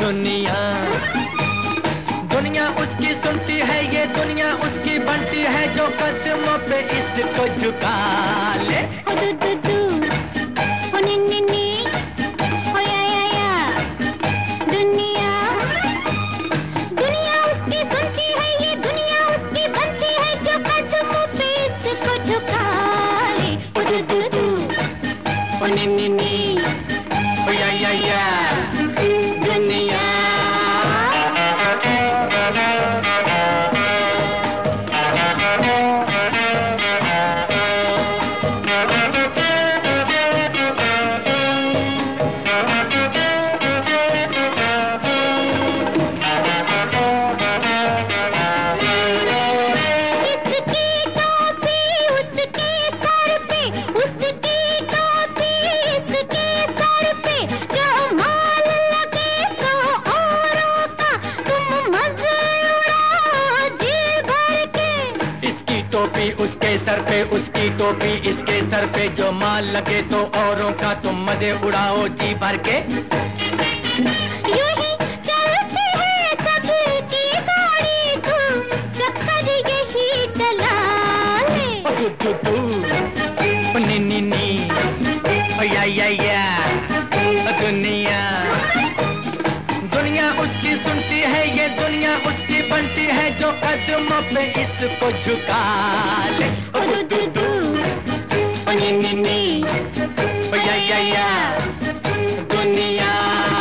दुनिया दुनिया उसकी सुनती है, ये दुनिया उसकी बनती है, जो कदमों पे इसको झुका ले। ओ दू दू दू, ओ नी नी नी, ओ या, दुनिया दुनिया उसकी सुनती है, ये दुनिया उसकी बनती है, जो कदमों पे इसको झुका ले। ओ दू दू दू, ओ नी नी नी, ओ या, दुनिया। टोपी उसके सर पे, उसकी टोपी इसके सर पे, जो माल लगे तो औरों का तुम मजे उड़ाओ जी भर के। यूं ही चलती है सबकी गाड़ी, तू चक्कर यही चला ले। दू नी नी नी, या दुनिया दुनिया उसकी सुनती है, ये दुनिया उसकी बनती है, जो कदमों पे इसको झुका ले। ओ दू दू दू, ओ नी नी नी, ओ या दुनिया।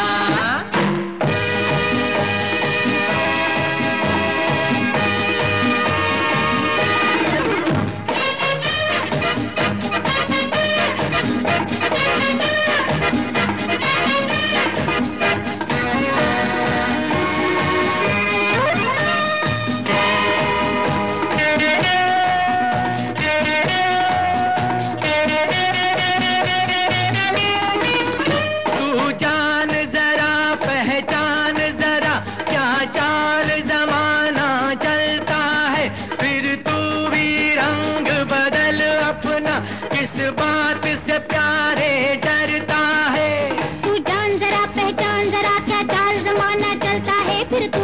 किस बात से प्यारे डरता है? तू जान जरा, पहचान जरा, क्या चाल जमाना चलता है, फिर